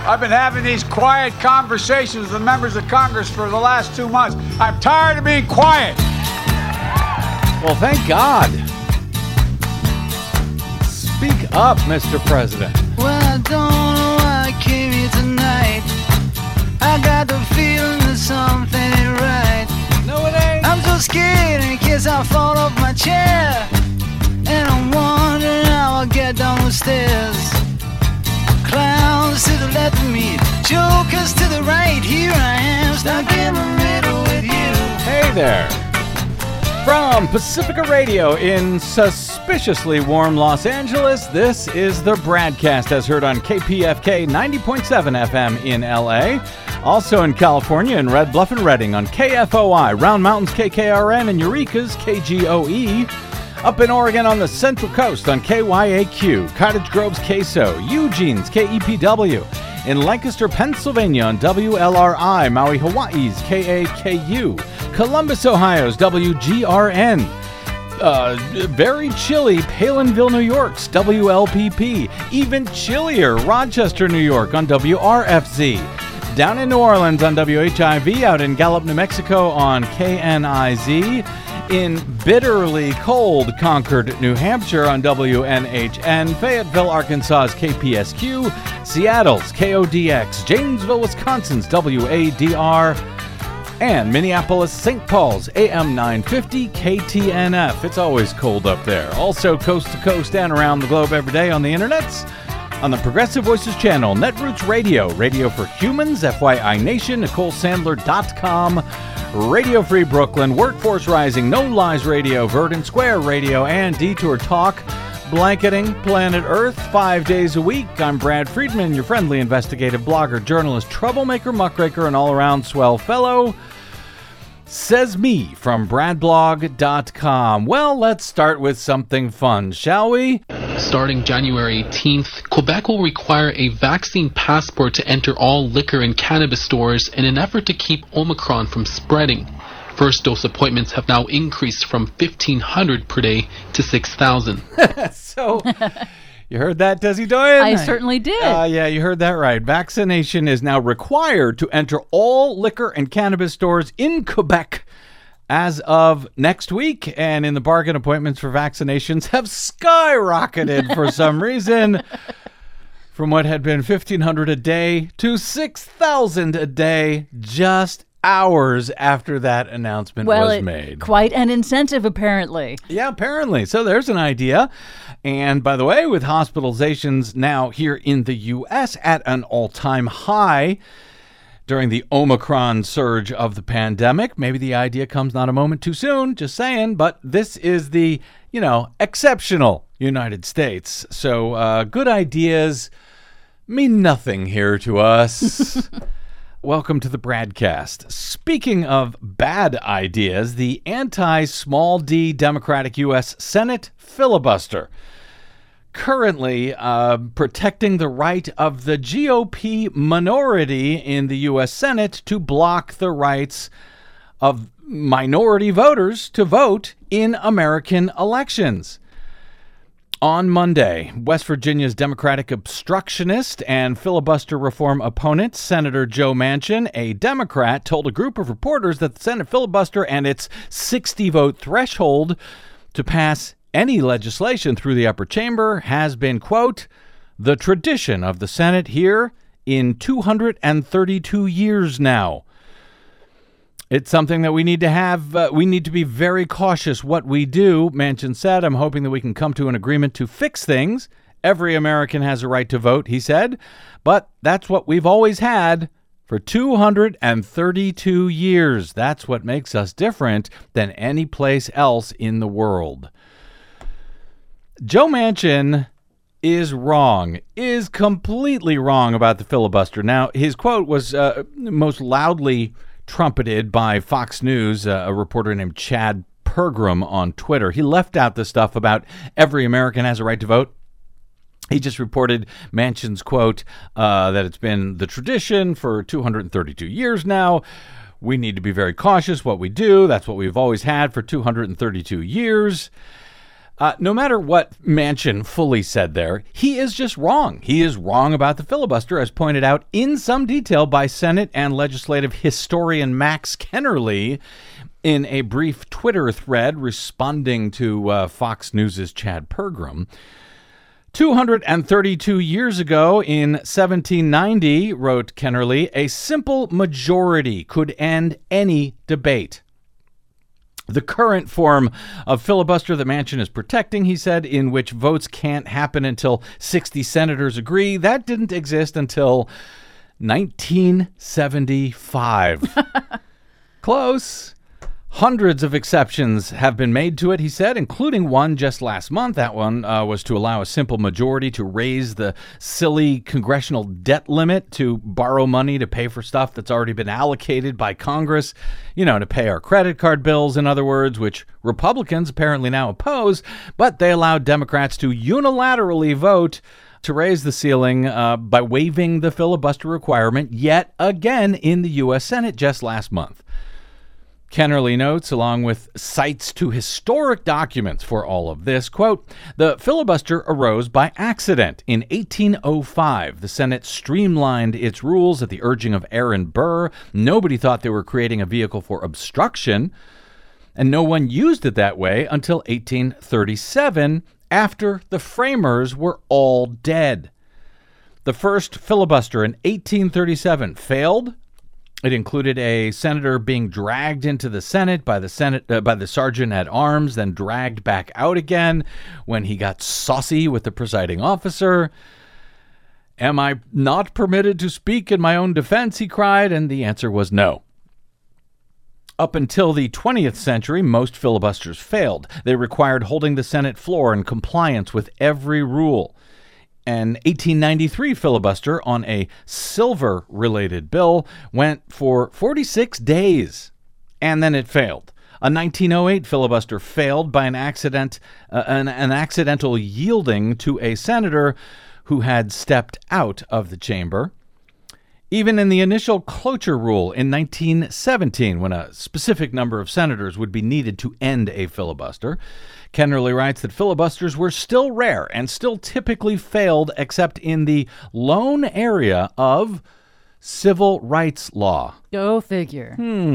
I've been having these quiet conversations with the members of Congress for the last 2 months. I'm tired of being quiet. Well, thank God. Speak up, Mr. President. Well, I don't know why I came here tonight. I got the feeling that something ain't right. No, it ain't. I'm so scared in case I fall off my chair. And I'm wondering how I'll get down the stairs. Clowns to the left of me, jokers to the right. Here I am, stuck in the middle with you. Hey there. From Pacifica Radio in suspiciously warm Los Angeles, this is the Bradcast, as heard on KPFK 90.7 FM in LA. Also in California in Red Bluff and Redding on KFOI, Round Mountains KKRN, and Eureka's KGOE. Up in Oregon on the Central Coast on KYAQ, Cottage Grove's KSO, Eugene's KEPW. In Lancaster, Pennsylvania on WLRI, Maui, Hawaii's KAKU. Columbus, Ohio's WGRN. Very chilly Palinville, New York's WLPP. Even chillier Rochester, New York on WRFZ. Down in New Orleans on WHIV. Out in Gallup, New Mexico on KNIZ. In bitterly cold Concord, New Hampshire on WNHN. Fayetteville, Arkansas's KPSQ. Seattle's KODX. Janesville, Wisconsin's WADR. And Minneapolis, St. Paul's AM 950 KTNF. It's always cold up there. Also coast to coast and around the globe every day on the internets. On the Progressive Voices channel, Netroots Radio, Radio for Humans, FYI Nation, NicoleSandler.com, Radio Free Brooklyn, Workforce Rising, No Lies Radio, Verdant Square Radio, and Detour Talk, blanketing planet Earth 5 days a week. I'm Brad Friedman, your friendly investigative blogger, journalist, troublemaker, muckraker, and all-around swell fellow. Says me from bradblog.com. Well, let's start with something fun, shall we? Starting January 18th, Quebec will require a vaccine passport to enter all liquor and cannabis stores in an effort to keep Omicron from spreading. First dose appointments have now increased from 1,500 per day to 6,000. So, you heard that, Desi Doyen? I certainly did. Yeah, you heard that right. Vaccination is now required to enter all liquor and cannabis stores in Quebec as of next week. And in the bargain, appointments for vaccinations have skyrocketed for some reason. From what had been 1,500 a day to 6,000 a day just hours after that announcement was made. Quite an incentive, apparently. Yeah, apparently. So there's an idea. And by the way, with hospitalizations now here in the U.S. at an all-time high during the Omicron surge of the pandemic, maybe the idea comes not a moment too soon, just saying, but this is the, exceptional United States. So good ideas mean nothing here to us. Welcome to the Bradcast. Speaking of bad ideas, the anti-small d Democratic U.S. Senate filibuster currently protecting the right of the GOP minority in the U.S. Senate to block the rights of minority voters to vote in American elections. On Monday, West Virginia's Democratic obstructionist and filibuster reform opponent, Senator Joe Manchin, a Democrat, told a group of reporters that the Senate filibuster and its 60-vote threshold to pass any legislation through the upper chamber has been, quote, the tradition of the Senate here in 232 years now. It's something that we need to have. We need to be very cautious what we do, Manchin said. I'm hoping that we can come to an agreement to fix things. Every American has a right to vote, he said. But that's what we've always had for 232 years. That's what makes us different than any place else in the world. Joe Manchin is wrong, is completely wrong about the filibuster. Now, his quote was most loudly trumpeted by Fox News, a reporter named Chad Pergram on Twitter. He left out the stuff about every American has a right to vote. He just reported Manchin's quote that it's been the tradition for 232 years now. We need to be very cautious what we do. That's what we've always had for 232 years. No matter what Manchin fully said there, he is just wrong. He is wrong about the filibuster, as pointed out in some detail by Senate and legislative historian Max Kennerly in a brief Twitter thread responding to Fox News' Chad Pergram. 232 years ago in 1790, wrote Kennerly, a simple majority could end any debate. The current form of filibuster that Manchin is protecting, he said, in which votes can't happen until 60 senators agree, that didn't exist until 1975. Close. Hundreds of exceptions have been made to it, he said, including one just last month. That one was to allow a simple majority to raise the silly congressional debt limit to borrow money to pay for stuff that's already been allocated by Congress, to pay our credit card bills, in other words, which Republicans apparently now oppose, but they allowed Democrats to unilaterally vote to raise the ceiling by waiving the filibuster requirement yet again in the U.S. Senate just last month. Kennerly notes, along with cites to historic documents for all of this, quote, the filibuster arose by accident. In 1805, the Senate streamlined its rules at the urging of Aaron Burr. Nobody thought they were creating a vehicle for obstruction, and no one used it that way until 1837, after the framers were all dead. The first filibuster in 1837 failed. It included a senator being dragged into the Senate by the sergeant at arms, then dragged back out again when he got saucy with the presiding officer. Am I not permitted to speak in my own defense? He cried, and the answer was no. Up until the 20th century, most filibusters failed. They required holding the Senate floor in compliance with every rule. An 1893 filibuster on a silver-related bill went for 46 days, and then it failed. A 1908 filibuster failed by an accidental yielding to a senator who had stepped out of the chamber. Even in the initial cloture rule in 1917, when a specific number of senators would be needed to end a filibuster, Kennerly writes that filibusters were still rare and still typically failed except in the lone area of civil rights law. Go figure.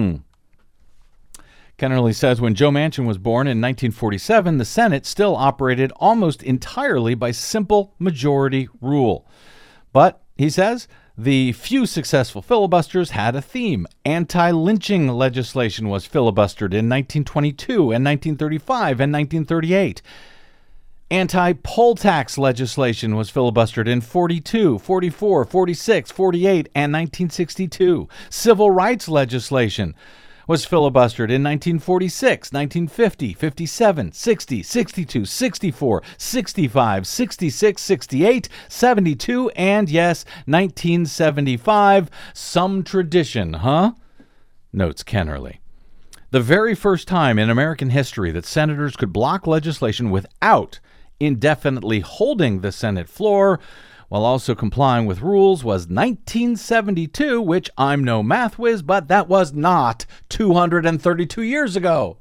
Kennerly says when Joe Manchin was born in 1947, the Senate still operated almost entirely by simple majority rule. But, he says, the few successful filibusters had a theme. Anti-lynching legislation was filibustered in 1922 and 1935 and 1938. Anti-poll tax legislation was filibustered in 42, 44, 46, 48, and 1962. Civil rights legislation was filibustered in 1946, 1950, 57, 60, 62, 64, 65, 66, 68, 72, and yes, 1975. Some tradition, huh? Notes Kennerly. The very first time in American history that senators could block legislation without indefinitely holding the Senate floor while also complying with rules was 1972, which I'm no math whiz, but that was not 232 years ago.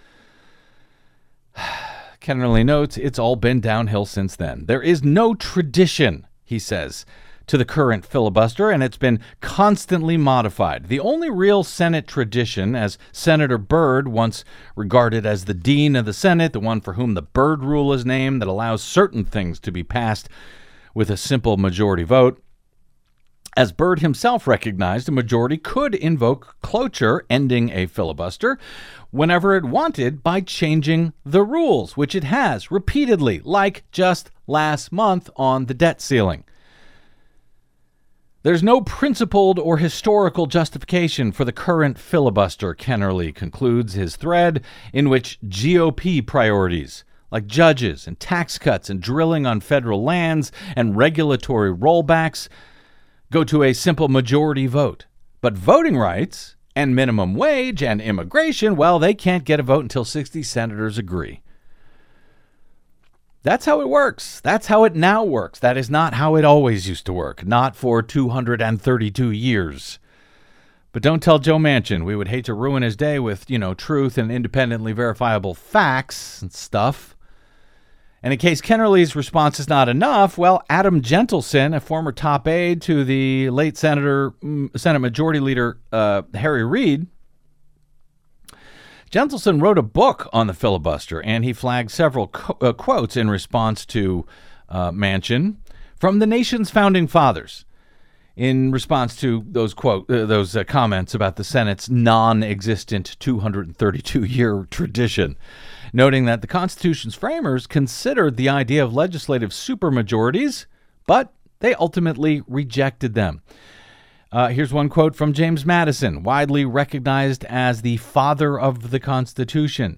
Kennerly notes it's all been downhill since then. There is no tradition, he says, to the current filibuster, and it's been constantly modified. The only real Senate tradition, as Senator Byrd, once regarded as the dean of the Senate, the one for whom the Byrd Rule is named, that allows certain things to be passed with a simple majority vote. As Byrd himself recognized, a majority could invoke cloture, ending a filibuster, whenever it wanted by changing the rules, which it has repeatedly, like just last month on the debt ceiling. There's no principled or historical justification for the current filibuster, Kennerly concludes his thread, in which GOP priorities, like judges and tax cuts and drilling on federal lands and regulatory rollbacks, go to a simple majority vote. But voting rights and minimum wage and immigration, well, they can't get a vote until 60 senators agree. That's how it works. That's how it now works. That is not how it always used to work, not for 232 years. But don't tell Joe Manchin. We would hate to ruin his day with, truth and independently verifiable facts and stuff. And in case Kennerly's response is not enough, well, Adam Gentleson, a former top aide to the late Senate Majority Leader Harry Reid, Gentleson wrote a book on the filibuster, and he flagged several quotes in response to Manchin from the nation's founding fathers in response to those comments about the Senate's non-existent 232-year tradition, noting that the Constitution's framers considered the idea of legislative supermajorities, but they ultimately rejected them. Here's one quote from James Madison, widely recognized as the father of the Constitution.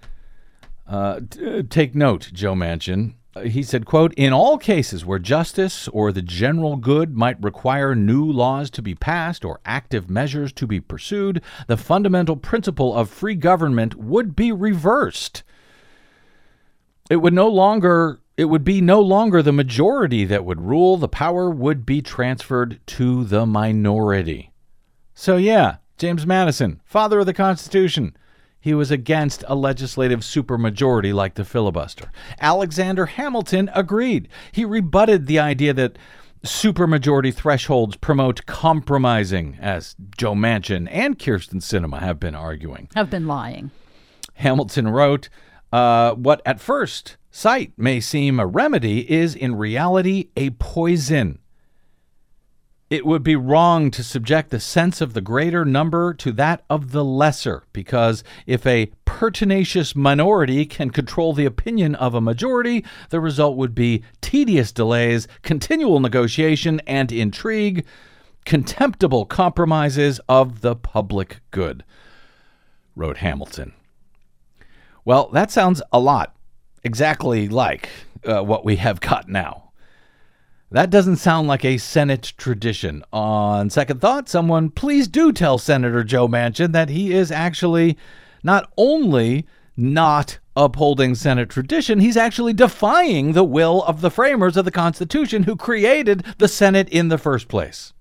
Take note, Joe Manchin. He said, quote, "In all cases where justice or the general good might require new laws to be passed or active measures to be pursued, the fundamental principle of free government would be reversed. It would be no longer the majority that would rule. The power would be transferred to the minority." So yeah, James Madison, father of the Constitution. He was against a legislative supermajority like the filibuster. Alexander Hamilton agreed. He rebutted the idea that supermajority thresholds promote compromising, as Joe Manchin and Kyrsten Sinema have been arguing. Have been lying. Hamilton wrote, what at first sight may seem a remedy is in reality a poison. It would be wrong to subject the sense of the greater number to that of the lesser, because if a pertinacious minority can control the opinion of a majority, the result would be tedious delays, continual negotiation and intrigue, contemptible compromises of the public good, wrote Hamilton. Well, that sounds a lot exactly like what we have got now. That doesn't sound like a Senate tradition. On second thought, someone please do tell Senator Joe Manchin that he is actually not only not upholding Senate tradition, he's actually defying the will of the framers of the Constitution who created the Senate in the first place.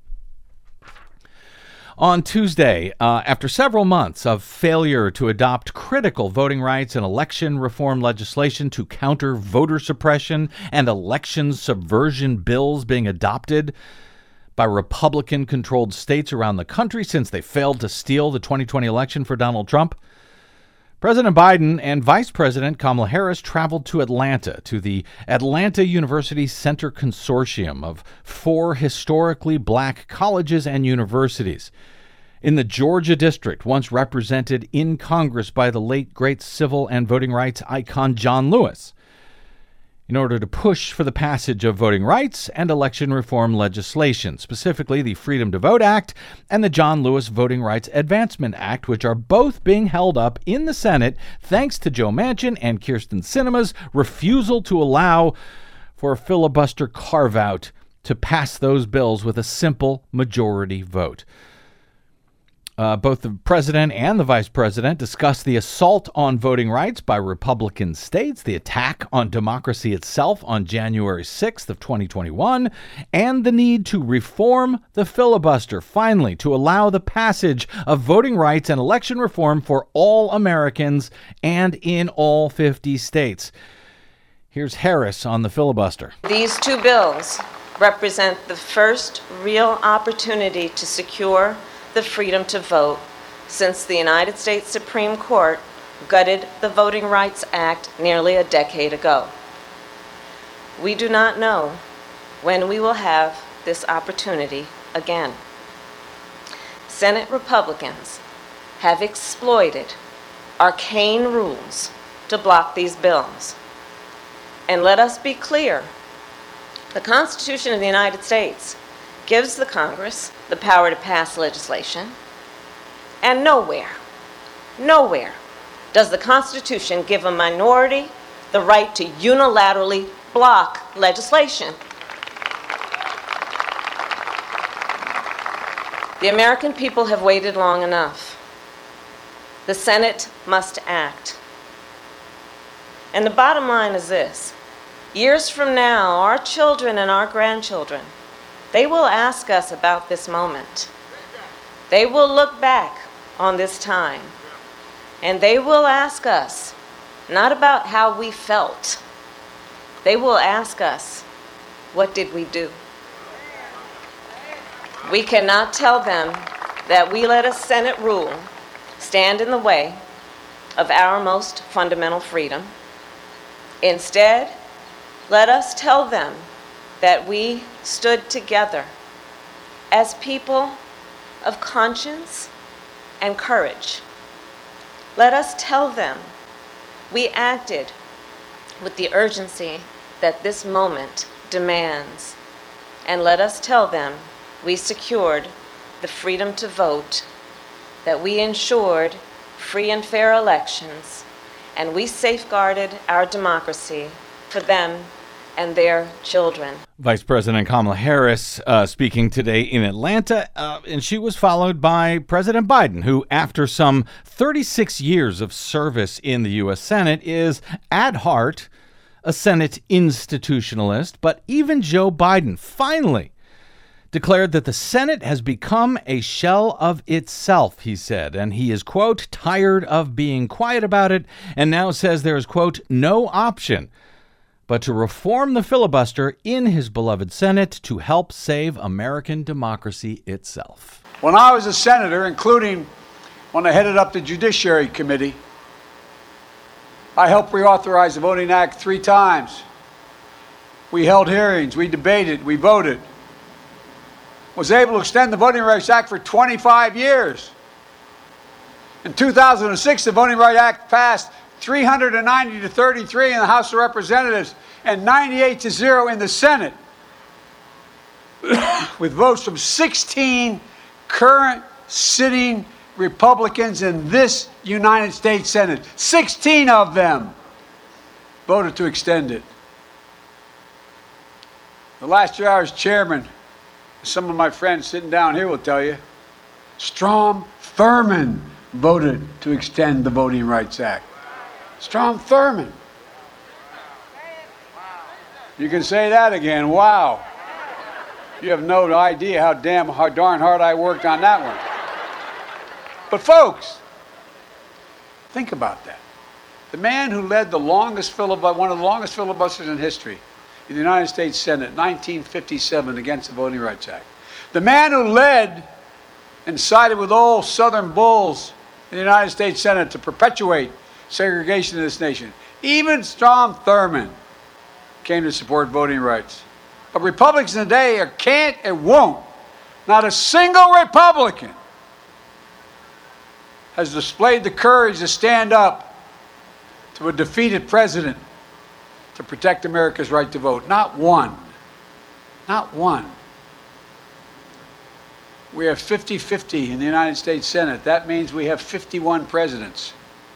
On Tuesday, after several months of failure to adopt critical voting rights and election reform legislation to counter voter suppression and election subversion bills being adopted by Republican-controlled states around the country since they failed to steal the 2020 election for Donald Trump, President Biden and Vice President Kamala Harris traveled to Atlanta, to the Atlanta University Center Consortium of 4 historically black colleges and universities in the Georgia District, once represented in Congress by the late great civil and voting rights icon John Lewis, in order to push for the passage of voting rights and election reform legislation, specifically the Freedom to Vote Act and the John Lewis Voting Rights Advancement Act, which are both being held up in the Senate thanks to Joe Manchin and Kyrsten Sinema's refusal to allow for a filibuster carve-out to pass those bills with a simple majority vote. Both the president and the vice president discussed the assault on voting rights by Republican states, the attack on democracy itself on January 6th of 2021, and the need to reform the filibuster, finally, to allow the passage of voting rights and election reform for all Americans and in all 50 states. Here's Harris on the filibuster. These 2 bills represent the first real opportunity to secure the freedom to vote since the United States Supreme Court gutted the Voting Rights Act nearly a decade ago. We do not know when we will have this opportunity again. Senate Republicans have exploited arcane rules to block these bills. And let us be clear, the Constitution of the United States gives the Congress the power to pass legislation, and nowhere does the Constitution give a minority the right to unilaterally block legislation. The American people have waited long enough. The Senate must act. And the bottom line is this: years from now, our children and our grandchildren, they will ask us about this moment. They will look back on this time, and they will ask us not about how we felt, They will ask us, what did we do? We cannot tell them that we let a Senate rule stand in the way of our most fundamental freedom. Instead, let us tell them that we stood together as people of conscience and courage. Let us tell them we acted with the urgency that this moment demands. And let us tell them we secured the freedom to vote, that we ensured free and fair elections, and we safeguarded our democracy for them and their children. Vice President Kamala Harris speaking today in Atlanta, and she was followed by President Biden, who, after some 36 years of service in the U.S. Senate, is at heart a Senate institutionalist. But even Joe Biden finally declared that the Senate has become a shell of itself, he said, and he is, quote, tired of being quiet about it, and now says there is, quote, no option but to reform the filibuster in his beloved Senate to help save American democracy itself. When I was a senator, including when I headed up the Judiciary Committee, I helped reauthorize the Voting Act 3 times. We held hearings, we debated, we voted. Was able to extend the Voting Rights Act for 25 years. In 2006, the Voting Rights Act passed 390 to 33 in the House of Representatives and 98 to 0 in the Senate, with votes from 16 current sitting Republicans in this United States Senate. 16 of them voted to extend it. The last year I was chairman, some of my friends sitting down here will tell you, Strom Thurmond voted to extend the Voting Rights Act. Strom Thurmond. You can say that again. Wow. You have no idea how darn hard I worked on that one. But folks, think about that. The man who led one of the longest filibusters in history in the United States Senate, 1957, against the Voting Rights Act. The man who led and sided with old Southern bulls in the United States Senate to perpetuate segregation in this nation. Even Strom Thurmond came to support voting rights. But Republicans today can't and won't. Not a single Republican has displayed the courage to stand up to a defeated president to protect America's right to vote. Not one. Not one. We have 50-50 in the United States Senate. That means we have 51 presidents.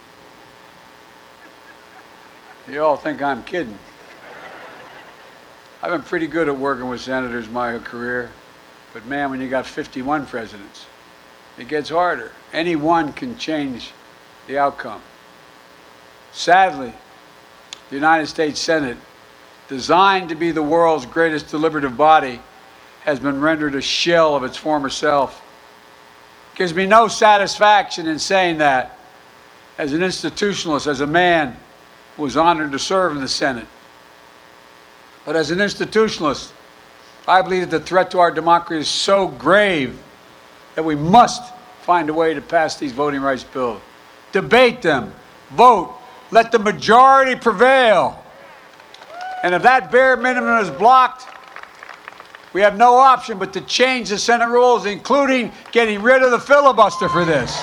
You all think I'm kidding. I've been pretty good at working with senators my career, but man, when you got 51 presidents, it gets harder. Any one can change the outcome. Sadly, the United States Senate, designed to be the world's greatest deliberative body, has been rendered a shell of its former self. Gives me no satisfaction in saying that as an institutionalist, as a man who was honored to serve in the Senate. But as an institutionalist, I believe that the threat to our democracy is so grave that we must find a way to pass these voting rights bills. Debate them, vote, let the majority prevail. And if that bare minimum is blocked, we have no option but to change the Senate rules, including getting rid of the filibuster for this.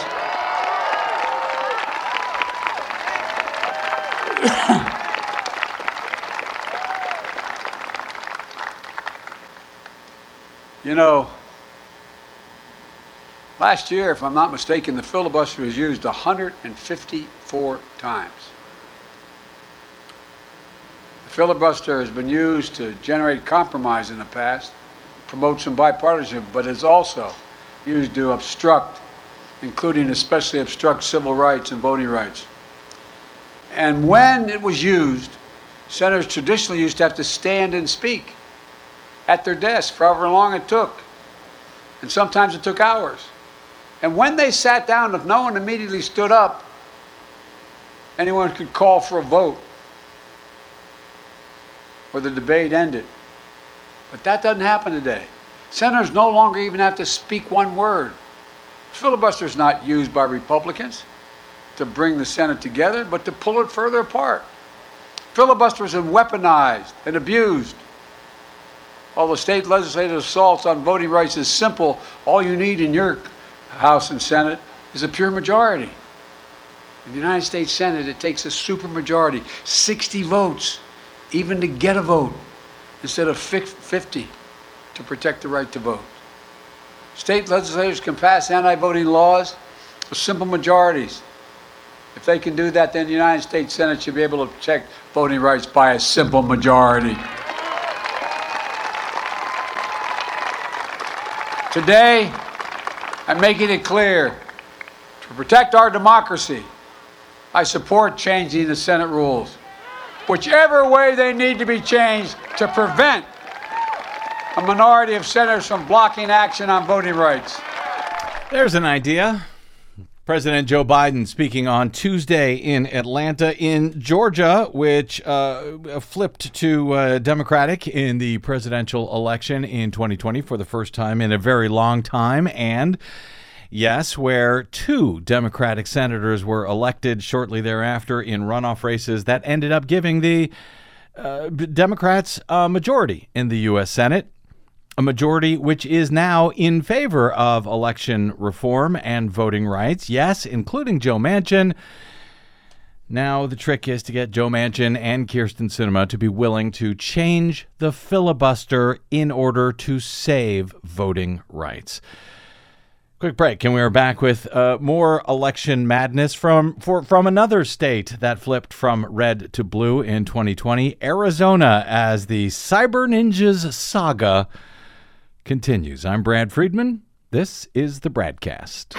You know, last year, if I'm not mistaken, the filibuster was used 154 times. The filibuster has been used to generate compromise in the past, promote some bipartisanship, but it's also used to obstruct, including especially obstruct civil rights and voting rights. And when it was used, senators traditionally used to have to stand and speak at their desk for however long it took. And sometimes it took hours. And when they sat down, if no one immediately stood up, anyone could call for a vote. or the debate ended. But that doesn't happen today. Senators no longer even have to speak one word. Filibuster is not used by Republicans to bring the Senate together, but to pull it further apart. Filibuster is weaponized and abused. While the state legislative assaults on voting rights is simple, all you need in your House and Senate is a pure majority. In the United States Senate, it takes a supermajority, 60 votes, even to get a vote, instead of 50 to protect the right to vote. State legislators can pass anti-voting laws with simple majorities. If they can do that, then the United States Senate should be able to protect voting rights by a simple majority. Today, I'm making it clear, to protect our democracy, I support changing the Senate rules, whichever way they need to be changed to prevent a minority of senators from blocking action on voting rights. There's an idea. President Joe Biden speaking on Tuesday in Atlanta. In Georgia, which flipped to Democratic in the presidential election in 2020 for the first time in a very long time. And yes, where 2 Democratic senators were elected shortly thereafter in runoff races that ended up giving the Democrats a majority in the U.S. Senate. A majority which is now in favor of election reform and voting rights. Yes, including Joe Manchin. Now the trick is to get Joe Manchin and Kyrsten Sinema to be willing to change the filibuster in order to save voting rights. Quick break, and we are back with more election madness from another state that flipped from red to blue in 2020, Arizona, as the Cyber Ninjas saga continues. I'm Brad Friedman. This is the Bradcast.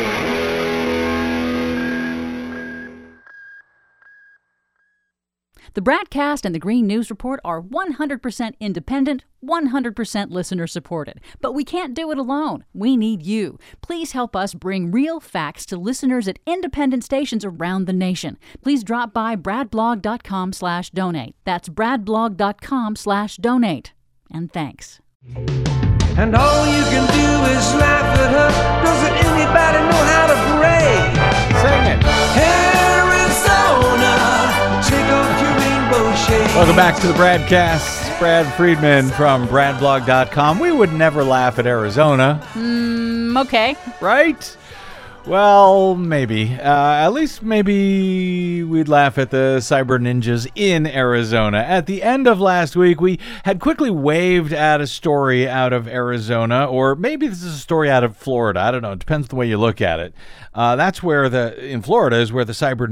The Bradcast and the Green News Report are 100% independent, 100% listener-supported. But we can't do it alone. We need you. Please help us bring real facts to listeners at independent stations around the nation. Please drop by bradblog.com/donate. That's bradblog.com/donate. And thanks. And all you can do is laugh at her. Doesn't anybody know how to pray? Sing it. Arizona, take off your rainbow shade. Welcome back to the Bradcast. Brad Friedman from bradblog.com. We would never laugh at Arizona. Okay. Right? Well, maybe. At least maybe we'd laugh at the cyber ninjas in Arizona. At the end of last week, we had quickly waved at a story out of Arizona, or maybe this is a story out of Florida. I don't know. It depends on the way you look at it. That's where in Florida is where the cyber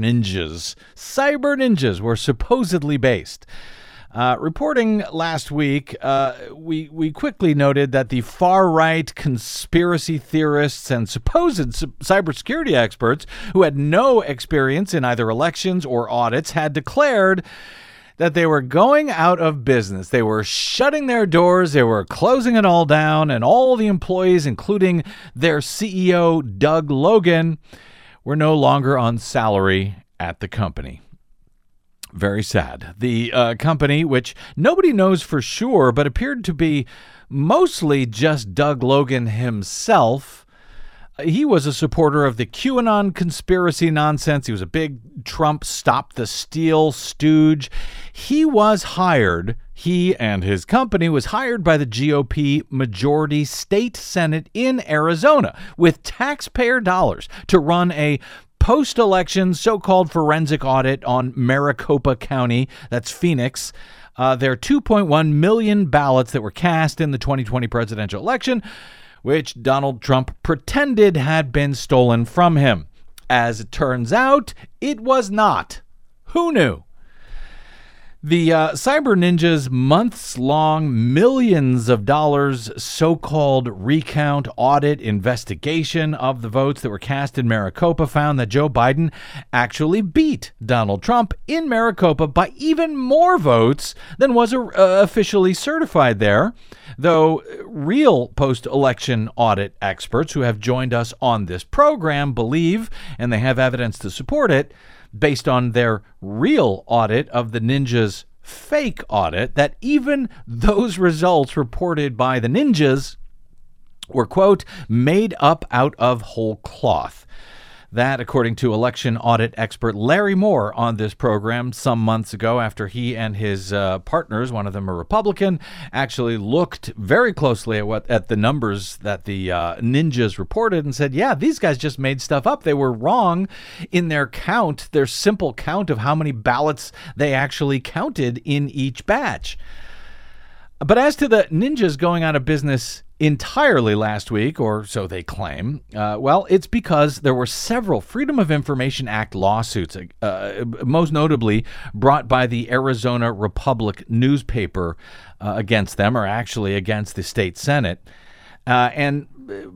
ninjas were supposedly based. Reporting last week, we quickly noted that the far-right conspiracy theorists and supposed cybersecurity experts who had no experience in either elections or audits had declared that they were going out of business. They were shutting their doors. They were closing it all down. And all the employees, including their CEO, Doug Logan, were no longer on salary at the company. Very sad. The company, which nobody knows for sure, but appeared to be mostly just Doug Logan himself. He was a supporter of the QAnon conspiracy nonsense. He was a big Trump Stop the Steal stooge. He and his company was hired by the GOP majority state Senate in Arizona with taxpayer dollars to run a post-election so-called forensic audit on Maricopa County, that's Phoenix. There are 2.1 million ballots that were cast in the 2020 presidential election, which Donald Trump pretended had been stolen from him. As it turns out, it was not. Who knew? The Cyber Ninjas' months-long, millions of dollars so-called recount audit investigation of the votes that were cast in Maricopa found that Joe Biden actually beat Donald Trump in Maricopa by even more votes than was officially certified there, though real post-election audit experts who have joined us on this program believe, and they have evidence to support it, based on their real audit of the Ninjas' fake audit, that even those results reported by the ninjas were, quote, made up out of whole cloth. That, according to election audit expert Larry Moore on this program some months ago, after he and his partners, one of them a Republican, actually looked very closely at the numbers that the ninjas reported and said, yeah, these guys just made stuff up. They were wrong in their count, their simple count of how many ballots they actually counted in each batch. But as to the ninjas going out of business entirely last week, or so they claim, well, it's because there were several Freedom of Information Act lawsuits, most notably brought by the Arizona Republic newspaper against them, or actually against the state Senate. And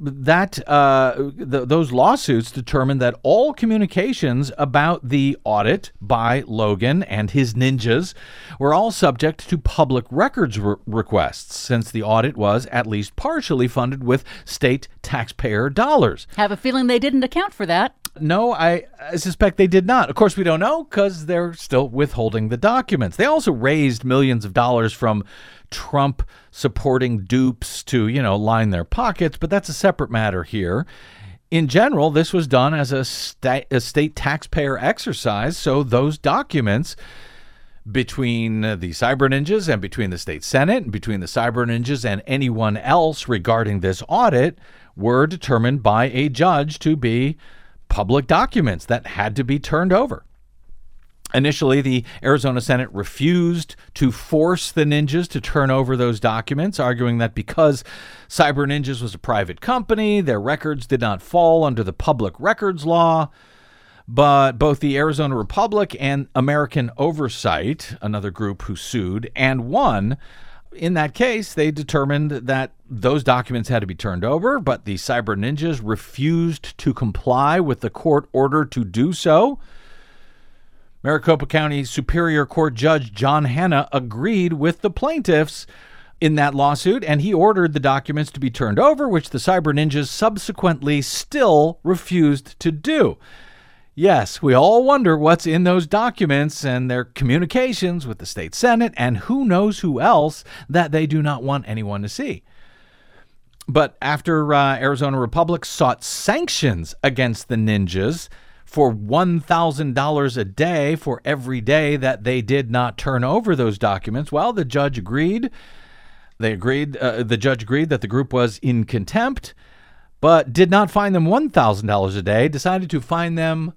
those lawsuits determined that all communications about the audit by Logan and his ninjas were all subject to public records requests, since the audit was at least partially funded with state taxpayer dollars. Have a feeling they didn't account for that. No, I suspect they did not. Of course, we don't know because they're still withholding the documents. They also raised millions of dollars from Trump supporting dupes to, line their pockets, but that's a separate matter here. In general, this was done as a state taxpayer exercise, so those documents between the Cyber Ninjas and between the state Senate and between the Cyber Ninjas and anyone else regarding this audit were determined by a judge to be public documents that had to be turned over. Initially, the Arizona Senate refused to force the ninjas to turn over those documents, arguing that because Cyber Ninjas was a private company, their records did not fall under the public records law. But both the Arizona Republic and American Oversight, another group who sued and won, in that case, they determined that those documents had to be turned over, but the Cyber Ninjas refused to comply with the court order to do so. Maricopa County Superior Court Judge John Hanna agreed with the plaintiffs in that lawsuit, and he ordered the documents to be turned over, which the Cyber Ninjas subsequently still refused to do. Yes, we all wonder what's in those documents and their communications with the state Senate and who knows who else that they do not want anyone to see. But after Arizona Republic sought sanctions against the ninjas for $1,000 a day for every day that they did not turn over those documents, well, the judge agreed. The judge agreed that the group was in contempt, but did not fine them $1,000 a day, decided to fine them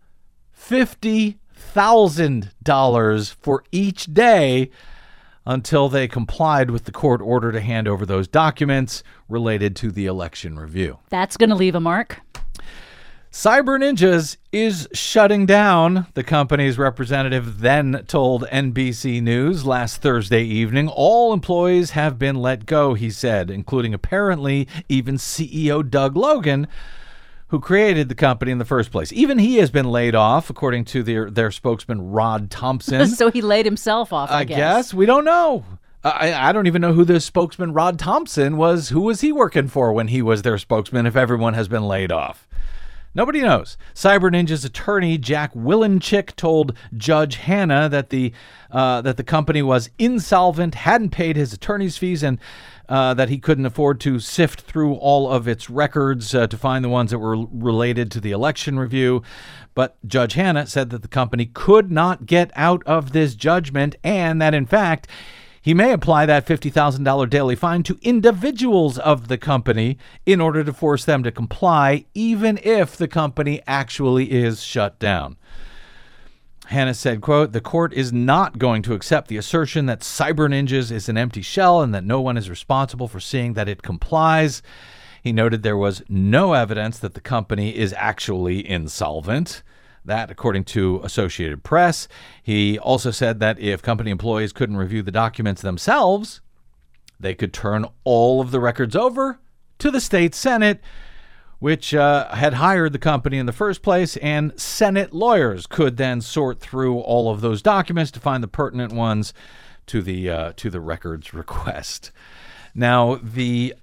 $50,000 for each day until they complied with the court order to hand over those documents related to the election review. That's going to leave a mark. Cyber Ninjas is shutting down, the company's representative then told NBC News last Thursday evening. All employees have been let go, he said, including apparently even CEO Doug Logan, who created the company in the first place. Even he has been laid off, according to their spokesman, Rod Thompson. So he laid himself off, I guess. We don't know. I don't even know who the spokesman, Rod Thompson, was. Who was he working for when he was their spokesman if everyone has been laid off? Nobody knows. Cyber Ninja's attorney, Jack Willenchick, told Judge Hanna that the company was insolvent, hadn't paid his attorney's fees, and that he couldn't afford to sift through all of its records to find the ones that were related to the election review. But Judge Hanna said that the company could not get out of this judgment, and that, in fact, he may apply that $50,000 daily fine to individuals of the company in order to force them to comply, even if the company actually is shut down. Hanna said, quote, "The court is not going to accept the assertion that Cyber Ninjas is an empty shell and that no one is responsible for seeing that it complies." He noted there was no evidence that the company is actually insolvent. That, according to Associated Press. He also said that if company employees couldn't review the documents themselves, they could turn all of the records over to the state Senate, which had hired the company in the first place, and Senate lawyers could then sort through all of those documents to find the pertinent ones to the records request. Now, the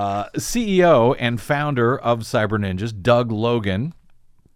CEO and founder of Cyber Ninjas, Doug Logan,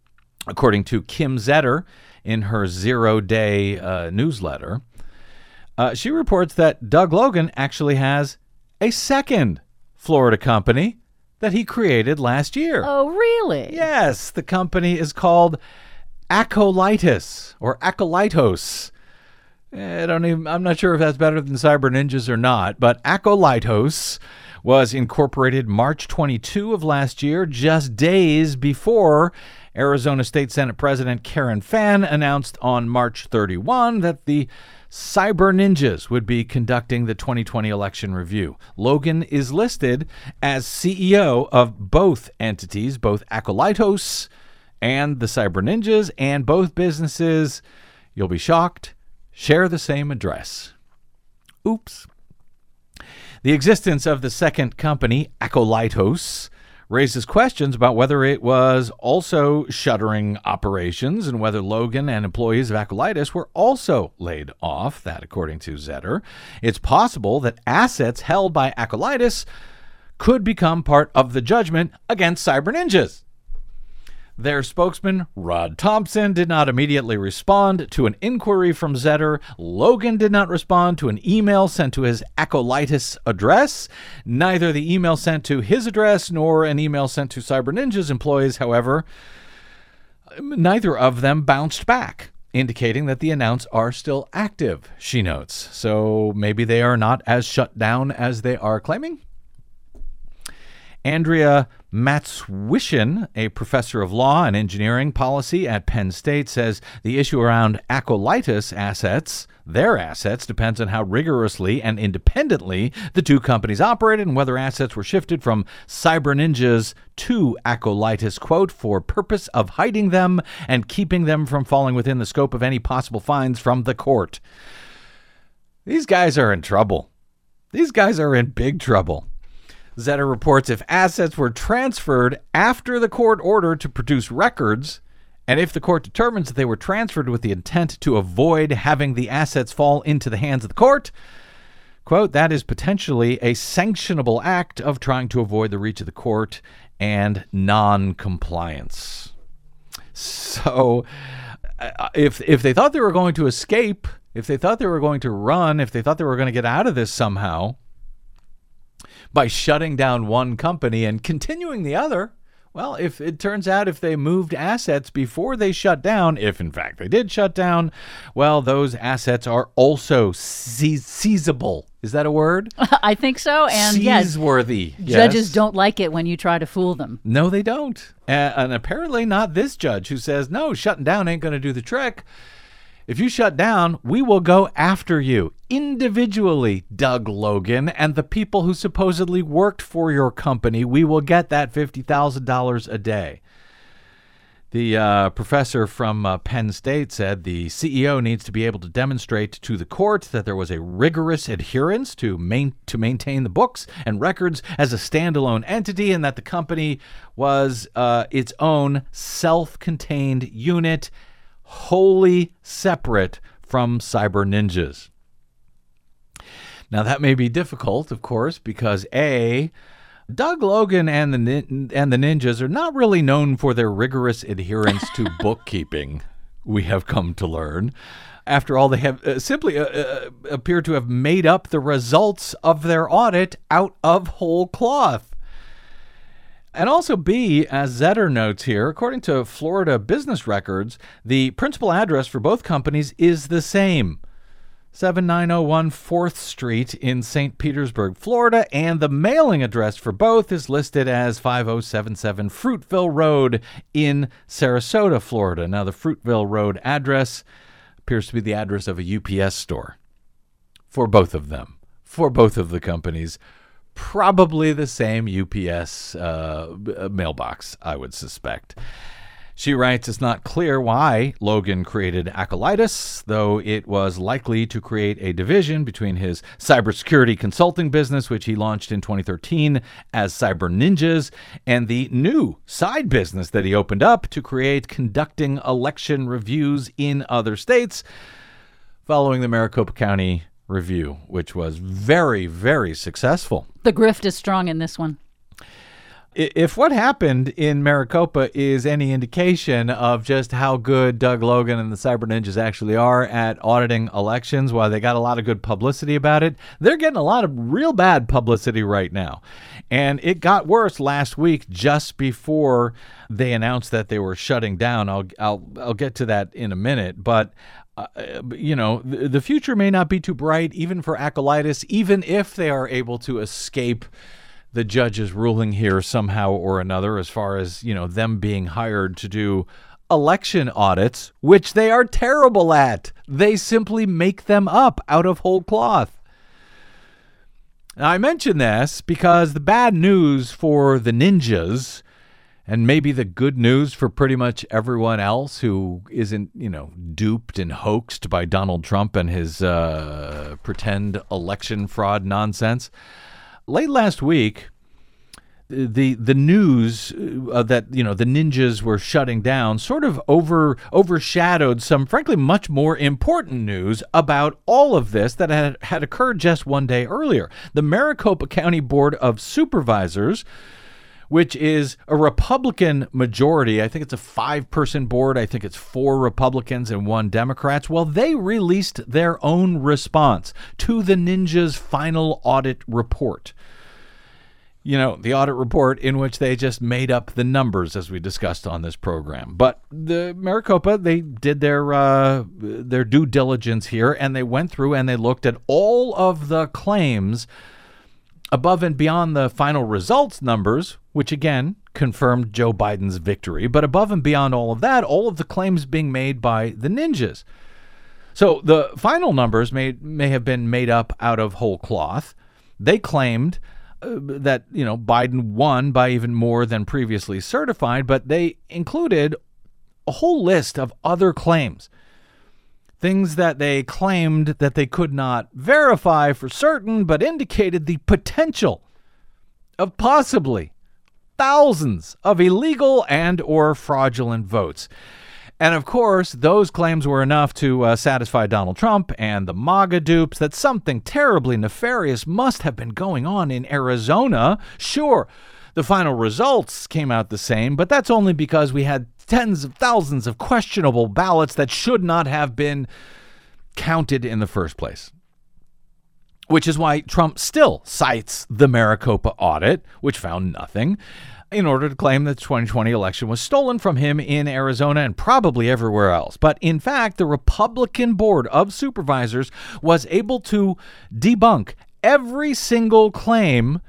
according to Kim Zetter in her 0-day newsletter, She reports that Doug Logan actually has a second Florida company that he created last year. Oh, really? Yes, the company is called Acolytus or Acolytos. I'm not sure if that's better than Cyber Ninjas or not, but Acolytos was incorporated March 22 of last year, just days before Arizona State Senate President Karen Fann announced on March 31 that the Cyber Ninjas would be conducting the 2020 election review. Logan is listed as CEO of both entities, both Acolytos and the Cyber Ninjas, and both businesses, you'll be shocked, share the same address. Oops. The existence of the second company, Acolytos, raises questions about whether it was also shuttering operations and whether Logan and employees of Acolytus were also laid off, that according to Zetter. It's possible that assets held by Acolytus could become part of the judgment against Cyber Ninjas. Their spokesman, Rod Thompson, did not immediately respond to an inquiry from Zetter. Logan did not respond to an email sent to his Acolytus address. Neither the email sent to his address nor an email sent to Cyber Ninja's employees, however, neither of them bounced back, indicating that the accounts are still active, she notes. So maybe they are not as shut down as they are claiming. Andrea Matswishin, a professor of law and engineering policy at Penn State, says the issue around Acolytus assets, their assets, depends on how rigorously and independently the two companies operated and whether assets were shifted from Cyber Ninjas to Acolytus, quote, for purpose of hiding them and keeping them from falling within the scope of any possible fines from the court. These guys are in trouble. These guys are in big trouble. Zetter reports if assets were transferred after the court order to produce records, and if the court determines that they were transferred with the intent to avoid having the assets fall into the hands of the court, quote, that is potentially a sanctionable act of trying to avoid the reach of the court and non-compliance. So if they thought they were going to escape, if they thought they were going to run, if they thought they were going to get out of this somehow, by shutting down one company and continuing the other, well, if it turns out if they moved assets before they shut down, if in fact they did shut down, well, those assets are also seizable. Is that a word? I think so. And seize-worthy. Judges don't like it when you try to fool them. No, they don't. And apparently not this judge who says, no, shutting down ain't going to do the trick. If you shut down, we will go after you individually, Doug Logan, and the people who supposedly worked for your company. We will get that $50,000 a day. The professor from Penn State said the CEO needs to be able to demonstrate to the court that there was a rigorous adherence to maintain the books and records as a standalone entity and that the company was its own self-contained unit, wholly separate from Cyber Ninjas. Now, that may be difficult, of course, because Doug Logan and the Ninjas are not really known for their rigorous adherence to bookkeeping, we have come to learn. After all, they have simply appear to have made up the results of their audit out of whole cloth. And also B, as Zetter notes here, according to Florida business records, the principal address for both companies is the same, 7901 4th Street in St. Petersburg, Florida, and the mailing address for both is listed as 5077 Fruitville Road in Sarasota, Florida. Now, the Fruitville Road address appears to be the address of a UPS store for both of them, for both of the companies. Probably the same UPS mailbox, I would suspect. She writes, it's not clear why Logan created Acolytus, though it was likely to create a division between his cybersecurity consulting business, which he launched in 2013 as Cyber Ninjas, and the new side business that he opened up to create conducting election reviews in other states following the Maricopa County review, which was very, very successful. The grift is strong in this one. If what happened in Maricopa is any indication of just how good Doug Logan and the Cyber Ninjas actually are at auditing elections, while they got a lot of good publicity about it, they're getting a lot of real bad publicity right now. And it got worse last week just before they announced that they were shutting down. I'll get to that in a minute, but the future may not be too bright even for Acolytus, even if they are able to escape the judge's ruling here somehow or another, as far as, them being hired to do election audits, which they are terrible at. They simply make them up out of whole cloth. Now, I mention this because the bad news for the ninjas, and maybe the good news for pretty much everyone else who isn't, duped and hoaxed by Donald Trump and his pretend election fraud nonsense. Late last week, the news that the ninjas were shutting down sort of overshadowed some, frankly, much more important news about all of this that had occurred just one day earlier. The Maricopa County Board of Supervisors, which is a Republican majority. I think it's a 5-person board. I think it's 4 Republicans and 1 Democrats. Well, they released their own response to the ninjas' final audit report. The audit report in which they just made up the numbers, as we discussed on this program. But the Maricopa, they did their due diligence here, and they went through and they looked at all of the claims above and beyond the final results numbers, which again confirmed Joe Biden's victory. But above and beyond all of that, all of the claims being made by the ninjas. So the final numbers may have been made up out of whole cloth. They claimed that Biden won by even more than previously certified, but they included a whole list of other claims. Things that they claimed that they could not verify for certain, but indicated the potential of possibly thousands of illegal and or fraudulent votes. And of course, those claims were enough to satisfy Donald Trump and the MAGA dupes that something terribly nefarious must have been going on in Arizona. Sure, the final results came out the same, but that's only because we had tens of thousands of questionable ballots that should not have been counted in the first place. Which is why Trump still cites the Maricopa audit, which found nothing, in order to claim that the 2020 election was stolen from him in Arizona and probably everywhere else. But in fact, the Republican Board of Supervisors was able to debunk every single claim,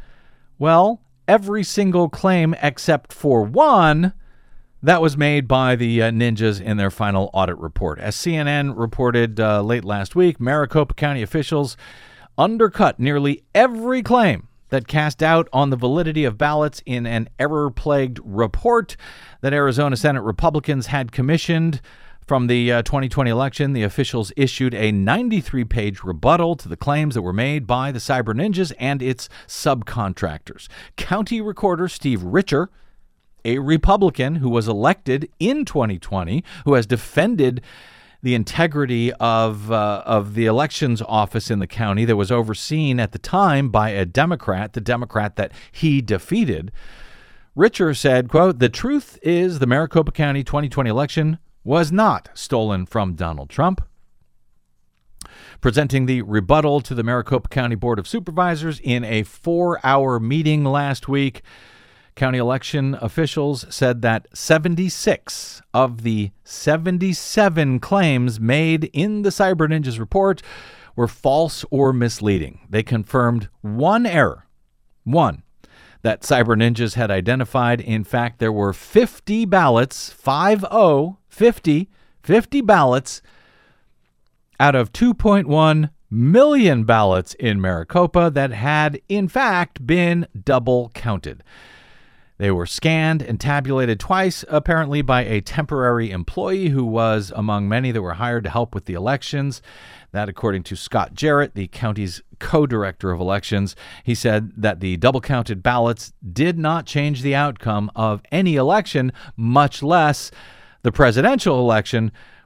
except for one that was made by the ninjas in their final audit report. As CNN reported late last week, Maricopa County officials undercut nearly every claim that cast doubt on the validity of ballots in an error-plagued report that Arizona Senate Republicans had commissioned from the 2020 election. The officials issued a 93-page rebuttal to the claims that were made by the Cyber Ninjas and its subcontractors. County Recorder Steve Richer, a Republican who was elected in 2020, who has defended the integrity of the elections office in the county that was overseen at the time by a Democrat, the Democrat that he defeated. Richer said, quote, "The truth is the Maricopa County 2020 election was not stolen from Donald Trump." Presenting the rebuttal to the Maricopa County Board of Supervisors in a 4-hour meeting last week, county election officials said that 76 of the 77 claims made in the Cyber Ninjas report were false or misleading. They confirmed one error, that Cyber Ninjas had identified. In fact, there were 50 ballots, 50 ballots out of 2.1 million ballots in Maricopa that had, in fact, been double counted. They were scanned and tabulated twice, apparently by a temporary employee who was among many that were hired to help with the elections. That, according to Scott Jarrett, the county's co-director of elections, he said that the double-counted ballots did not change the outcome of any election, much less the presidential election,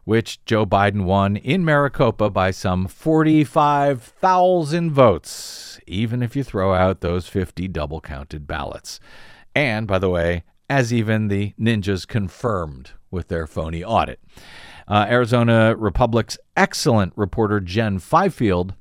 which Joe Biden won in Maricopa by some 45,000 votes, even if you throw out those 50 double-counted ballots. And, by the way, as even the ninjas confirmed with their phony audit. Arizona Republic's excellent reporter Jen Fifield,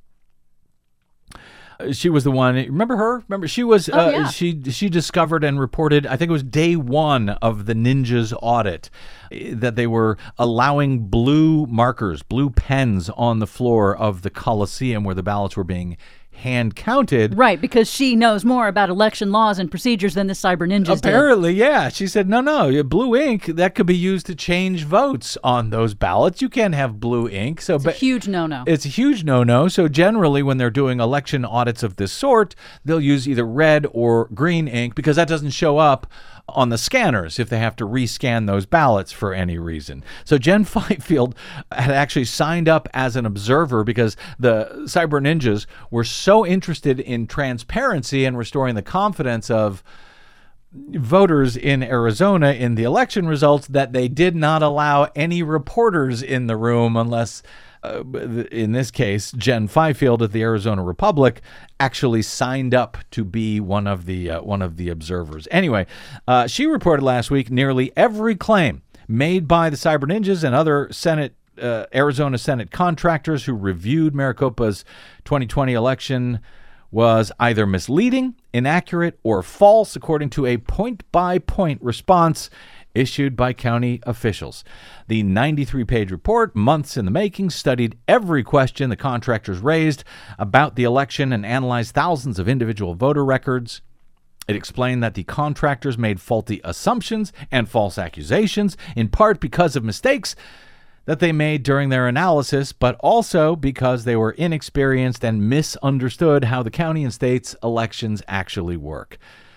she was the one. Remember her? Remember she was. Yeah. She discovered and reported. I think it was day one of the ninjas audit that they were allowing blue markers, blue pens on the floor of the Coliseum where the ballots were being hand counted. Right, because she knows more about election laws and procedures than the cyber ninjas Apparently, yeah. She said, no, blue ink, that could be used to change votes on those ballots. You can't have blue ink. So It's a huge no-no. It's a huge no-no. So generally, when they're doing election audits of this sort, they'll use either red or green ink because that doesn't show up on the scanners if they have to rescan those ballots for any reason. So Jen Fifield had actually signed up as an observer because the cyber ninjas were so interested in transparency and restoring the confidence of voters in Arizona in the election results that they did not allow any reporters in the room unless in this case, Jen Fifield at the Arizona Republic actually signed up to be one of the observers. Anyway, she reported last week nearly every claim made by the cyber ninjas and other Arizona Senate contractors who reviewed Maricopa's 2020 election was either misleading, inaccurate, or false, according to a point-by-point response issued by county officials. The 93-page report, months in the making, studied every question the contractors raised about the election and analyzed thousands of individual voter records. It explained that the contractors made faulty assumptions and false accusations, in part because of mistakes that they made during their analysis, but also because they were inexperienced and misunderstood how the county and state's elections actually work.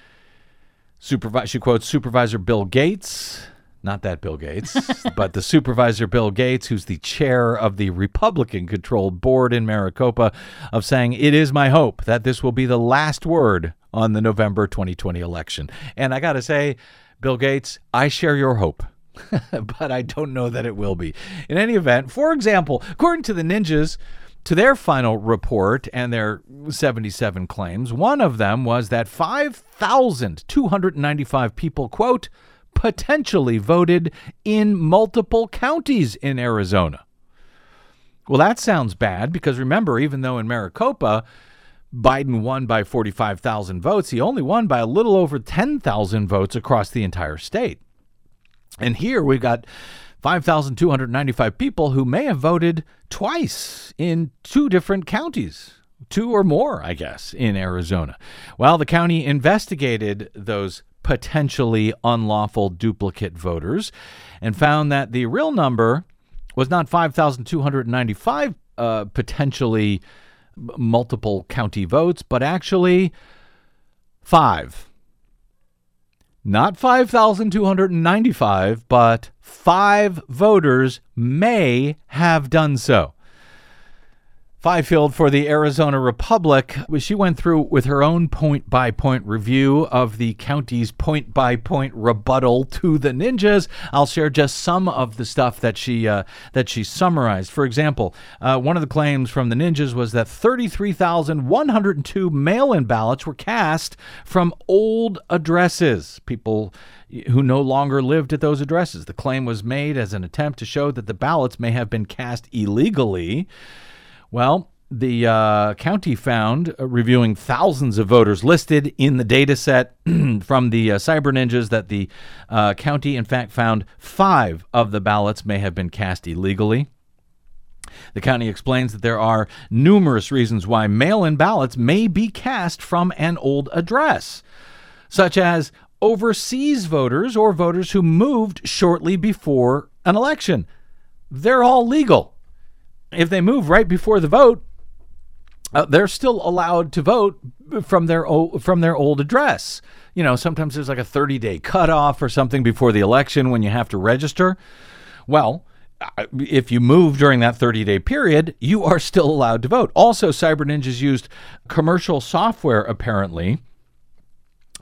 She quotes Supervisor Bill Gates, not that Bill Gates, but the Supervisor Bill Gates, who's the chair of the Republican-controlled board in Maricopa, of saying, "It is my hope that this will be the last word on the November 2020 election." And I got to say, Bill Gates, I share your hope, but I don't know that it will be. In any event, for example, according to the ninjas, to their final report and their 77 claims, one of them was that 5,295 people, quote, potentially voted in multiple counties in Arizona. Well, that sounds bad because remember, even though in Maricopa, Biden won by 45,000 votes, he only won by a little over 10,000 votes across the entire state. And here we've got 5,295 people who may have voted twice in two different counties, two or more, I guess, in Arizona. Well, the county investigated those potentially unlawful duplicate voters and found that the real number was not 5,295 potentially multiple county votes, but actually 5. Not 5,295, but 5 voters may have done so. Fifield for the Arizona Republic, she went through with her own point-by-point review of the county's point-by-point rebuttal to the ninjas. I'll share just some of the stuff that she summarized. For example, one of the claims from the ninjas was that 33,102 mail-in ballots were cast from old addresses, people who no longer lived at those addresses. The claim was made as an attempt to show that the ballots may have been cast illegally. Well, the county found, reviewing thousands of voters listed in the data set from the cyber ninjas, that the county, in fact, found 5 of the ballots may have been cast illegally. The county explains that there are numerous reasons why mail-in ballots may be cast from an old address, such as overseas voters or voters who moved shortly before an election. They're all legal. If they move right before the vote, they're still allowed to vote from their old address. You know, sometimes there's like a 30-day cutoff or something before the election when you have to register. Well, if you move during that 30-day period, you are still allowed to vote. Also, cyber ninjas used commercial software, apparently,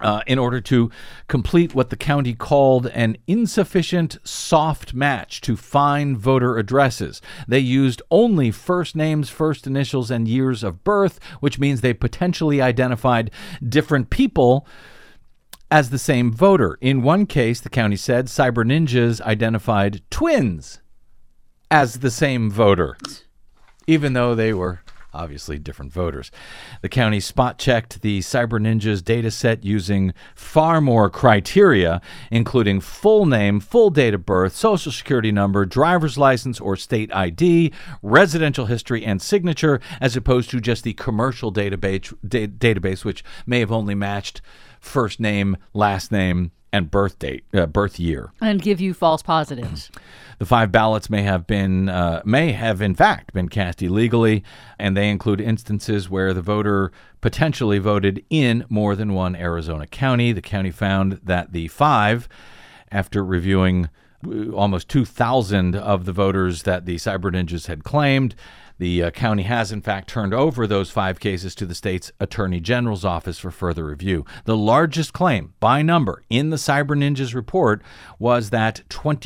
in order to complete what the county called an insufficient soft match to find voter addresses. They used only first names, first initials, and years of birth, which means they potentially identified different people as the same voter. In one case, the county said, cyber ninjas identified twins as the same voter, even though they were obviously different voters. The county spot-checked the Cyber Ninjas data set using far more criteria, including full name, full date of birth, social security number, driver's license or state ID, residential history, and signature, as opposed to just the commercial database, which may have only matched first name, last name, and birth date, birth year, and give you false positives. The 5 ballots may have in fact been cast illegally, and they include instances where the voter potentially voted in more than one Arizona county. The county found that the 5, after reviewing almost 2,000 of the voters that the Cyber Ninjas had claimed, the county has, in fact, turned over those 5 cases to the state's Attorney General's office for further review. The largest claim by number in the Cyber Ninjas report was that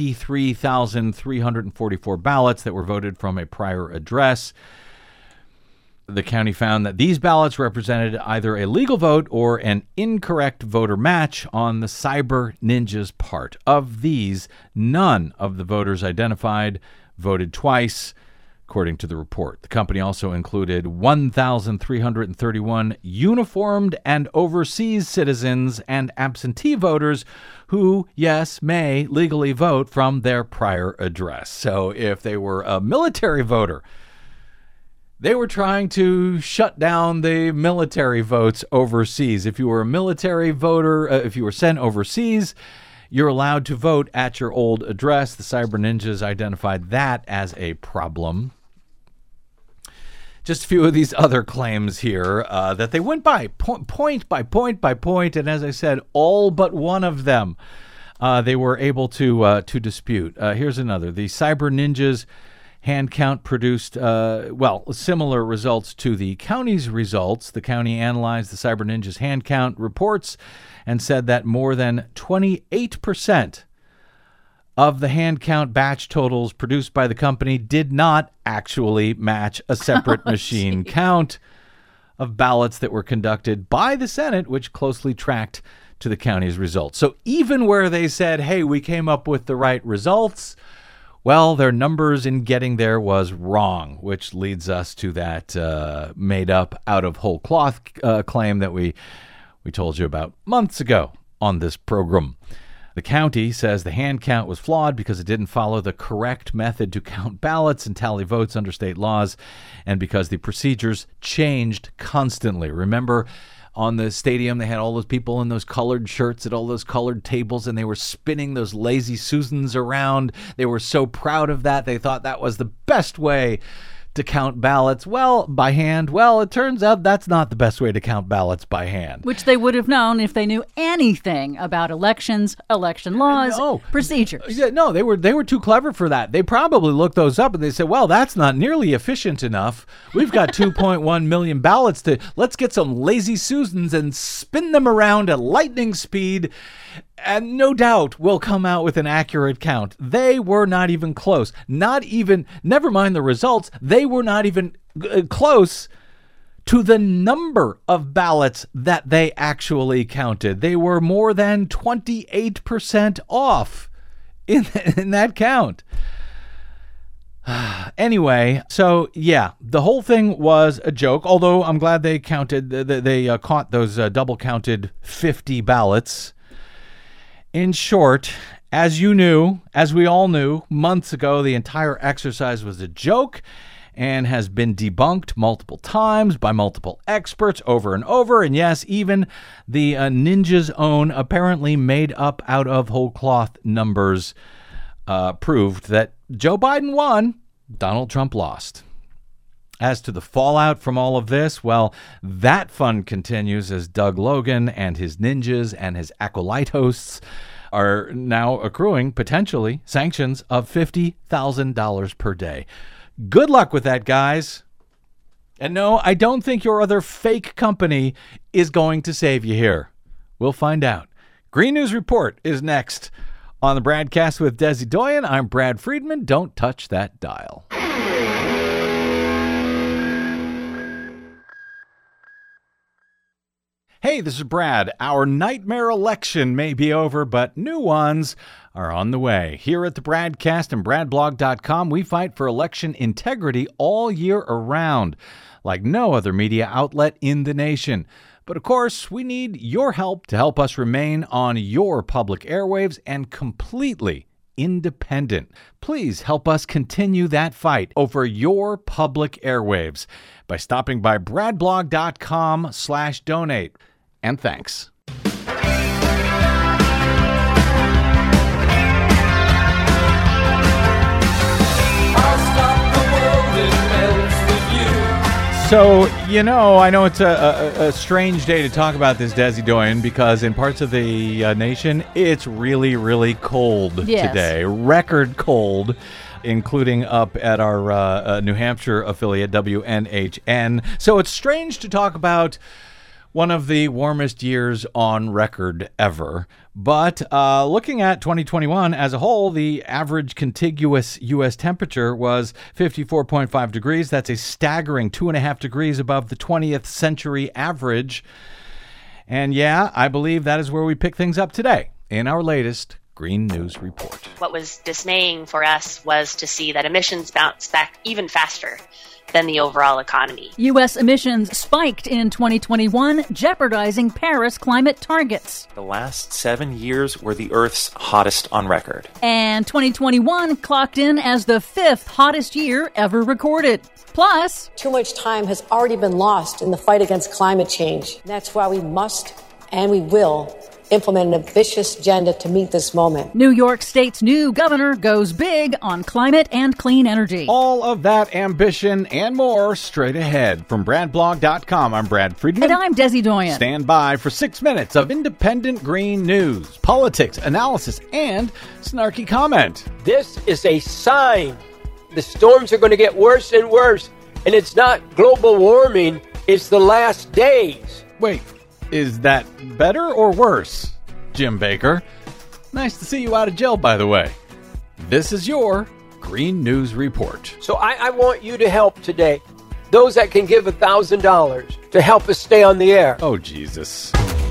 23,344 ballots that were voted from a prior address. The county found that these ballots represented either a legal vote or an incorrect voter match on the Cyber Ninjas' part. Of these, none of the voters identified voted twice, according to the report. The company also included 1,331 uniformed and overseas citizens and absentee voters who, yes, may legally vote from their prior address. So if they were a military voter, they were trying to shut down the military votes overseas. If you were a military voter, if you were sent overseas, you're allowed to vote at your old address. The Cyber Ninjas identified that as a problem. Just a few of these other claims here that they went by point by point by point, and as I said, all but one of them they were able to dispute. Here's another. The Cyber Ninjas hand count produced, similar results to the county's results. The county analyzed the Cyber Ninjas hand count reports and said that more than 28% of the hand count batch totals produced by the company did not actually match a separate machine count of ballots that were conducted by the Senate, which closely tracked to the county's results. So even where they said, hey, we came up with the right results, well, their numbers in getting there was wrong, which leads us to that made up out of whole cloth claim that we told you about months ago on this program. The county says the hand count was flawed because it didn't follow the correct method to count ballots and tally votes under state laws, and because the procedures changed constantly. Remember, on the stadium, they had all those people in those colored shirts at all those colored tables, and they were spinning those lazy Susans around. They were so proud of that. They thought that was the best way to count ballots. Well, by hand. Well, it turns out that's not the best way to count ballots by hand. Which they would have known if they knew anything about elections, election laws, procedures. Yeah, no, they were too clever for that. They probably looked those up and they said, well, that's not nearly efficient enough. We've got 2.1 million ballots let's get some lazy Susans and spin them around at lightning speed, and no doubt we'll come out with an accurate count. They were not even close. Never mind the results, they were not even close to the number of ballots that they actually counted. They were more than 28% off in that count. Anyway, so yeah, the whole thing was a joke, although I'm glad they caught those double counted 50 ballots. In short, as we all knew months ago, the entire exercise was a joke and has been debunked multiple times by multiple experts over and over. And yes, even the Ninja's own apparently made up out of whole cloth numbers proved that Joe Biden won, Donald Trump lost. As to the fallout from all of this, well, that fun continues as Doug Logan and his ninjas and his acolyte hosts are now accruing, potentially, sanctions of $50,000 per day. Good luck with that, guys. And no, I don't think your other fake company is going to save you here. We'll find out. Green News Report is next. On the Bradcast with Desi Doyen, I'm Brad Friedman. Don't touch that dial. Hey, this is Brad. Our nightmare election may be over, but new ones are on the way. Here at the Bradcast and BradBlog.com, we fight for election integrity all year around, like no other media outlet in the nation. But of course, we need your help to help us remain on your public airwaves and completely independent. Please help us continue that fight over your public airwaves by stopping by bradblog.com/donate. And thanks. So, I know it's a strange day to talk about this, Desi Doyen, because in parts of the nation, it's really, really cold today. Record cold, including up at our New Hampshire affiliate, WNHN. So it's strange to talk about one of the warmest years on record ever. But looking at 2021 as a whole, the average contiguous U.S. temperature was 54.5 degrees. That's a staggering 2.5 degrees above the 20th century average. And yeah, I believe that is where we pick things up today in our latest Green News Report. What was dismaying for us was to see that emissions bounced back even faster than the overall economy. U.S. emissions spiked in 2021, jeopardizing Paris climate targets. The last 7 years were the Earth's hottest on record. And 2021 clocked in as the 5th hottest year ever recorded. Plus, too much time has already been lost in the fight against climate change. That's why we must and we will implement an ambitious agenda to meet this moment. New York State's new governor goes big on climate and clean energy. All of that ambition and more straight ahead. From BradBlog.com, I'm Brad Friedman. And I'm Desi Doyen. Stand by for 6 minutes of independent green news, politics, analysis, and snarky comment. This is a sign. The storms are going to get worse and worse. And it's not global warming, it's the last days. Wait. Is that better or worse, Jim Baker? Nice to see you out of jail, by the way. This is your Green News Report. So I want you to help today. Those that can give $1,000 to help us stay on the air. Oh, Jesus.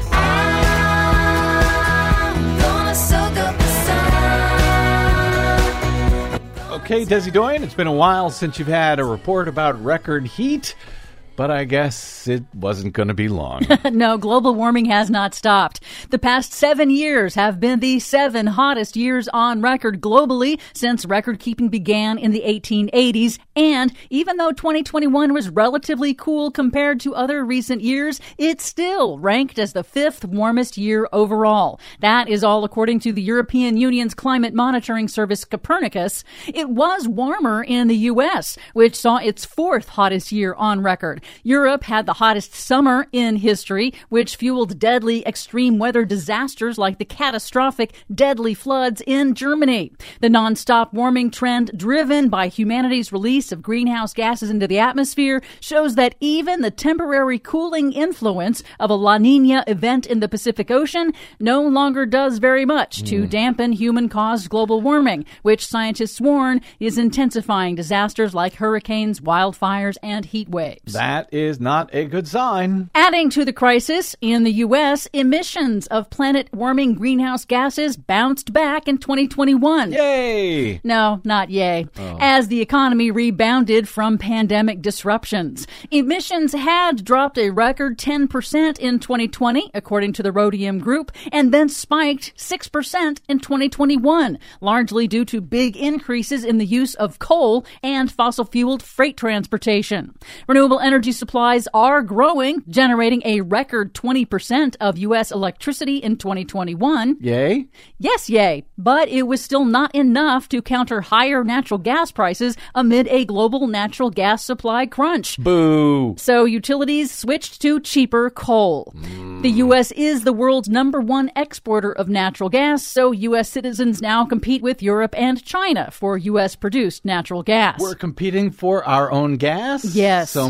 Okay, Desi Doyen, it's been a while since you've had a report about record heat. But I guess it wasn't going to be long. No, global warming has not stopped. The past 7 years have been the 7 hottest years on record globally since record keeping began in the 1880s. And even though 2021 was relatively cool compared to other recent years, it's still ranked as the 5th warmest year overall. That is all according to the European Union's climate monitoring service Copernicus. It was warmer in the U.S., which saw its 4th hottest year on record. Europe had the hottest summer in history, which fueled deadly extreme weather disasters like the catastrophic deadly floods in Germany. The nonstop warming trend driven by humanity's release of greenhouse gases into the atmosphere shows that even the temporary cooling influence of a La Nina event in the Pacific Ocean no longer does very much to dampen human-caused global warming, which scientists warn is intensifying disasters like hurricanes, wildfires, and heat waves. That is not a good sign. Adding to the crisis, in the U.S., emissions of planet-warming greenhouse gases bounced back in 2021. Yay! No, not yay. As the economy rebounded from pandemic disruptions. Emissions had dropped a record 10% in 2020, according to the Rhodium Group, and then spiked 6% in 2021, largely due to big increases in the use of coal and fossil-fueled freight transportation. Renewable energy supplies are growing, generating a record 20% of U.S. electricity in 2021. Yay? Yes, yay. But it was still not enough to counter higher natural gas prices amid a global natural gas supply crunch. Boo. So utilities switched to cheaper coal. The U.S. is the world's #1 exporter of natural gas, so U.S. citizens now compete with Europe and China for U.S.-produced natural gas. We're competing for our own gas? Yes. So much for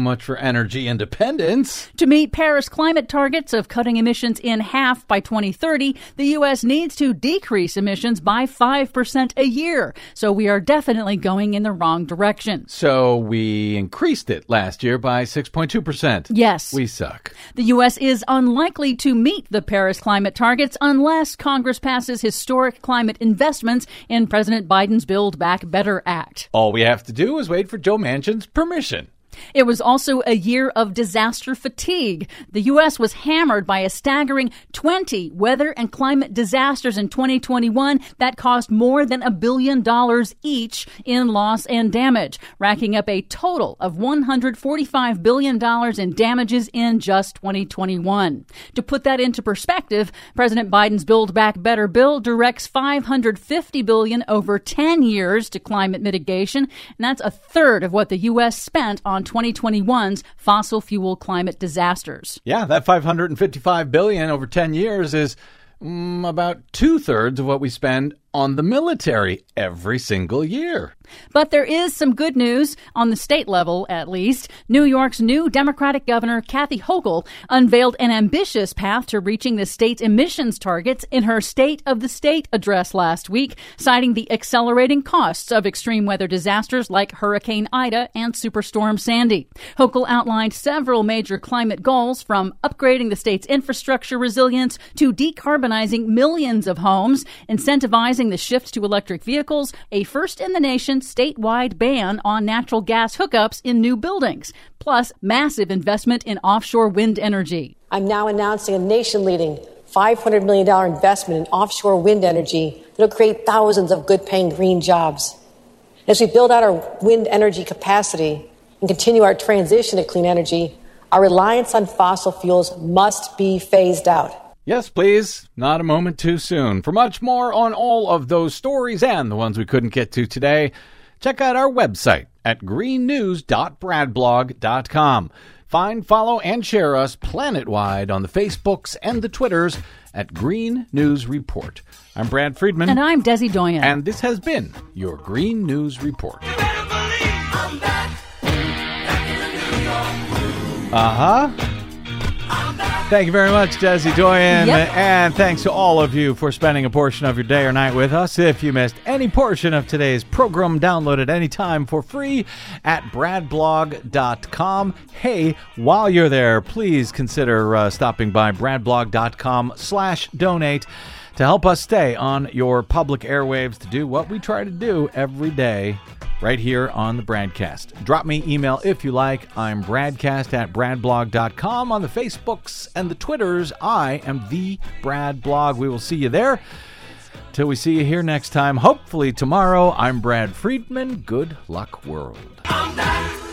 energy independence. To meet Paris climate targets of cutting emissions in half by 2030, the U.S. needs to decrease emissions by 5% a year. So we are definitely going in the wrong direction. So we increased it last year by 6.2%. Yes. We suck. The U.S. is unlikely to meet the Paris climate targets unless Congress passes historic climate investments in President Biden's Build Back Better Act. All we have to do is wait for Joe Manchin's permission. It was also a year of disaster fatigue. The U.S. was hammered by a staggering 20 weather and climate disasters in 2021 that cost more than $1 billion each in loss and damage, racking up a total of $145 billion in damages in just 2021. To put that into perspective, President Biden's Build Back Better bill directs $550 billion over 10 years to climate mitigation, and that's a third of what the U.S. spent on 2021's fossil fuel climate disasters. Yeah, that $555 billion over 10 years is about 2/3 of what we spend on the military every single year. But there is some good news, on the state level at least. New York's new Democratic Governor Kathy Hochul unveiled an ambitious path to reaching the state's emissions targets in her State of the State address last week, citing the accelerating costs of extreme weather disasters like Hurricane Ida and Superstorm Sandy. Hochul outlined several major climate goals, from upgrading the state's infrastructure resilience to decarbonizing millions of homes, incentivizing the shift to electric vehicles, a first-in-the-nation statewide ban on natural gas hookups in new buildings, plus massive investment in offshore wind energy. I'm now announcing a nation-leading $500 million investment in offshore wind energy that will create thousands of good-paying green jobs. As we build out our wind energy capacity and continue our transition to clean energy, our reliance on fossil fuels must be phased out. Yes, please. Not a moment too soon. For much more on all of those stories and the ones we couldn't get to today, check out our website at greennews.bradblog.com. Find, follow, and share us planet-wide on the Facebooks and the Twitters at Green News Report. I'm Brad Friedman. And I'm Desi Doyen. And this has been your Green News Report. Thank you very much, Desi Doyen. Yep. And thanks to all of you for spending a portion of your day or night with us. If you missed any portion of today's program, download it anytime for free at bradblog.com. Hey, while you're there, please consider stopping by bradblog.com/donate to help us stay on your public airwaves to do what we try to do every day right here on the Bradcast. Drop me email if you like. I'm bradcast@bradblog.com. On the Facebooks and the Twitters, I am the Brad Blog. We will see you there. Till we see you here next time, hopefully tomorrow, I'm Brad Friedman. Good luck, world.